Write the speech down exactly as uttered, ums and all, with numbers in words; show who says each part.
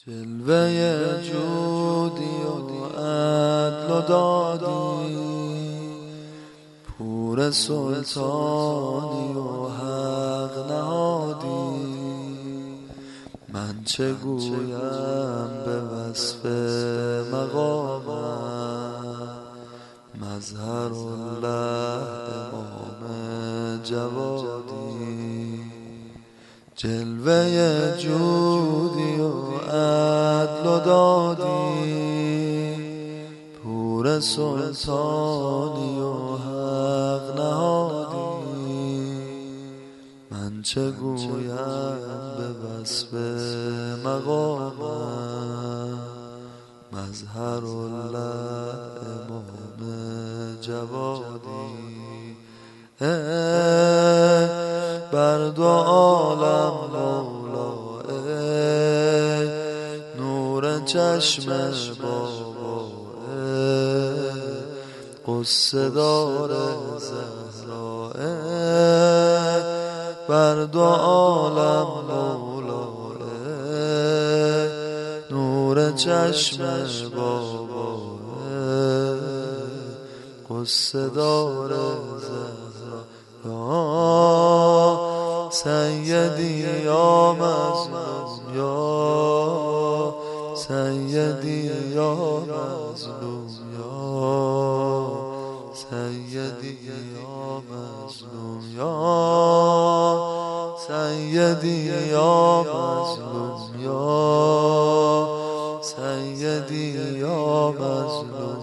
Speaker 1: جلوه جودی و عدل و دادی، پور سلطانی و حق نهادی. من چه گویم به وصف مقامت، مظهر الله امام جوادی. جلوه جودی و عدل و دادی، پور سلطانی و حق نهادی. من چه گویم به وصف مقامت، مظهر الله امام جوادی. بر دو عالم مولا، ای نور چشم بابا، ای قصه دار زهرا. بر دو عالم مولا، ای نور چشم بابا، ای قصه دار زهرا. یا سیدی یا مظلوم، یا سیدی یا مظلوم، یا سیدی یا مظلوم، یا سیدی یا مظلوم، یا سیدی یا مظلوم.